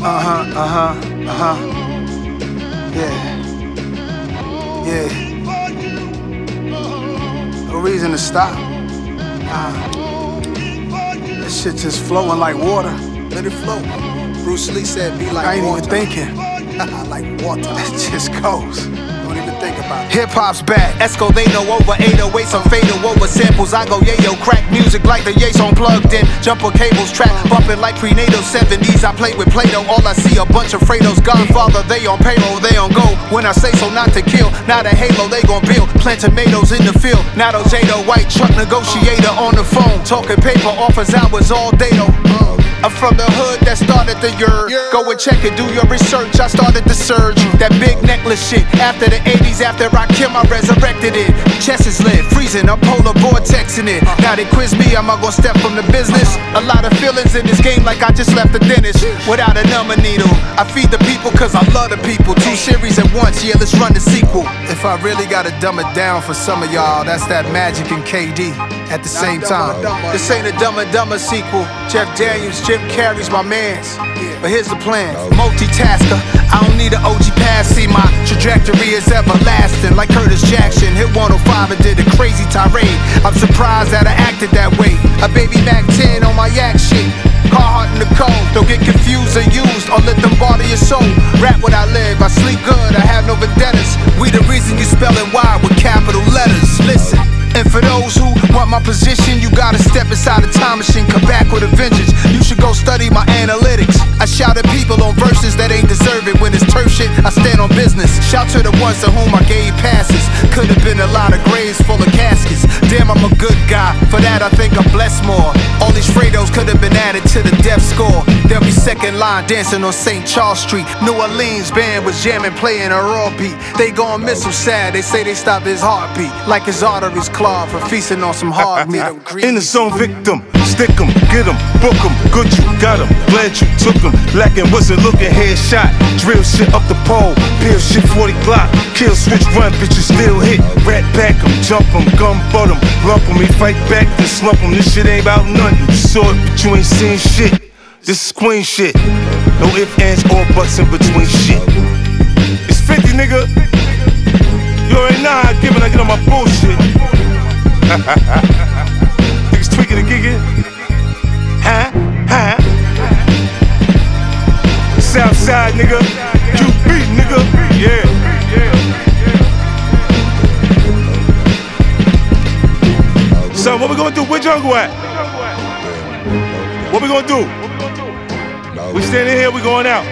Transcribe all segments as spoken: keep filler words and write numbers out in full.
Uh-huh, uh-huh, uh-huh. Yeah. Yeah. No reason to stop. Nah. This shit just flowing like water. Let it flow. Bruce Lee said be like I ain't water. even thinking. Like water. It just goes. Don't even think about it. Hip-hop's back. Esco, they know over eight oh eight, some fatal over samples. I go yayo, crack music like the Yates on plugged in. Jumper cables, trap bumping like prenatal seventies. I play with Play-Doh, all I see a bunch of Fredos. Godfather, they on payroll, they on go. When I say so, not to kill. Not a halo, they gon' build. Plant tomatoes in the field. Not a Jado, white truck negotiator on the phone. Talking paper, offers hours all day though. I'm from the hood that started the year. Go and check it, do your research. I started the surge. That big necklace shit. After the eighties, after I killed, I resurrected it. Chest is lit, freezing, I'm polar vortexing it. Now they quiz me, am I gonna step from the business? A lot of feelings in this game like I just left the dentist. Without a number needle, I feed the people cause I love the people. Two series at once, yeah, let's run the sequel. If I really gotta dumb it down for some of y'all, that's that Magic and K D at the same time. This ain't a Dumb and Dumber sequel. Jeff Daniels, Jim Carrey's my mans. But here's the plan, multitasker. I don't need an O G pass, see my trajectory is everlasting. Like Curtis Jackson, hit one oh five and did a crazy tirade. I'm surprised that I acted that way. A baby Mac ten on my yak shit. Carhartt in the cold, don't get confused or used or let them bother your soul. Rap what I live, I sleep good, I have no vendettas. We the reason you spellin' Y with capital letters. Listen. And for those who want my position, you gotta step inside a time machine, come back with a vengeance. You should go study my analytics. I shout at people on verses that ain't deserve it. When it's turf shit, I stand on business. Shout to the ones to whom I gave passes. Could've been a lot of graves full of caskets. Damn, I'm a good guy, for that I think I'm blessed more. All these Fredos could've been added to the death score. They'll be second line dancing on Saint Charles Street. New Orleans band was jamming, playing a raw beat. They gon' miss him sad, they say they stopped his heartbeat. Like his arteries clogged for feasting on some hard meat. In the zone, victim, stick 'em, get 'em, book 'em, good you got 'em, glad you took 'em. Lacking wasn't looking, headshot, drill shit up the pole, peel shit forty Glock, kill switch run, bitches still hit, rat back 'em, jump 'em, gun butt 'em, lump 'em, he fight back, then slump 'em. This shit ain't about nothing, you saw it, but you ain't seen shit. This is queen shit, no ifs, ands, or buts in between shit. It's fifty, nigga. You already know how I give it, I get on my bullshit. Niggas tweaking and gigging. Huh? Huh? Southside, nigga. Q B, nigga. Yeah. So, what we gonna do? Where Jungle at? What we gonna do? We standing here, we going out.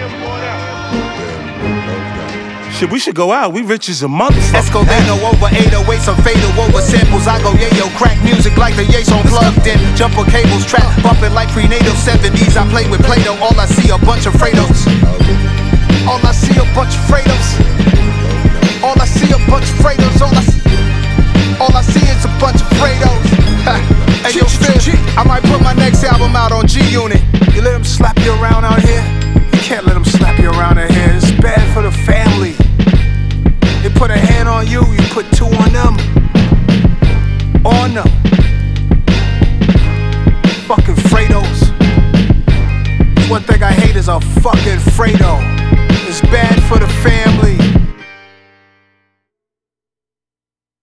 Shit, we should go out. We rich as a motherfucker. Esco, they know over eight oh eight, some fatal over samples. I go yayo, crack music like the Yates on plugged in. Jumper cables, trap bumping like prenatal seventies. I play with Play-Doh, all I see a bunch of Fredos. All I see a bunch of Fredos. All I see a bunch of Fredos. All I see, all I see is a bunch of Fredos. Hey yo, Phil, I might put my next album out on G Unit. You let them slap you around out here? You can't let them slap you around out here. It's bad for the family. They put a hand on you, you put two on them. On them. Fucking Fredos. One thing I hate is a fucking Fredo. It's bad for the family.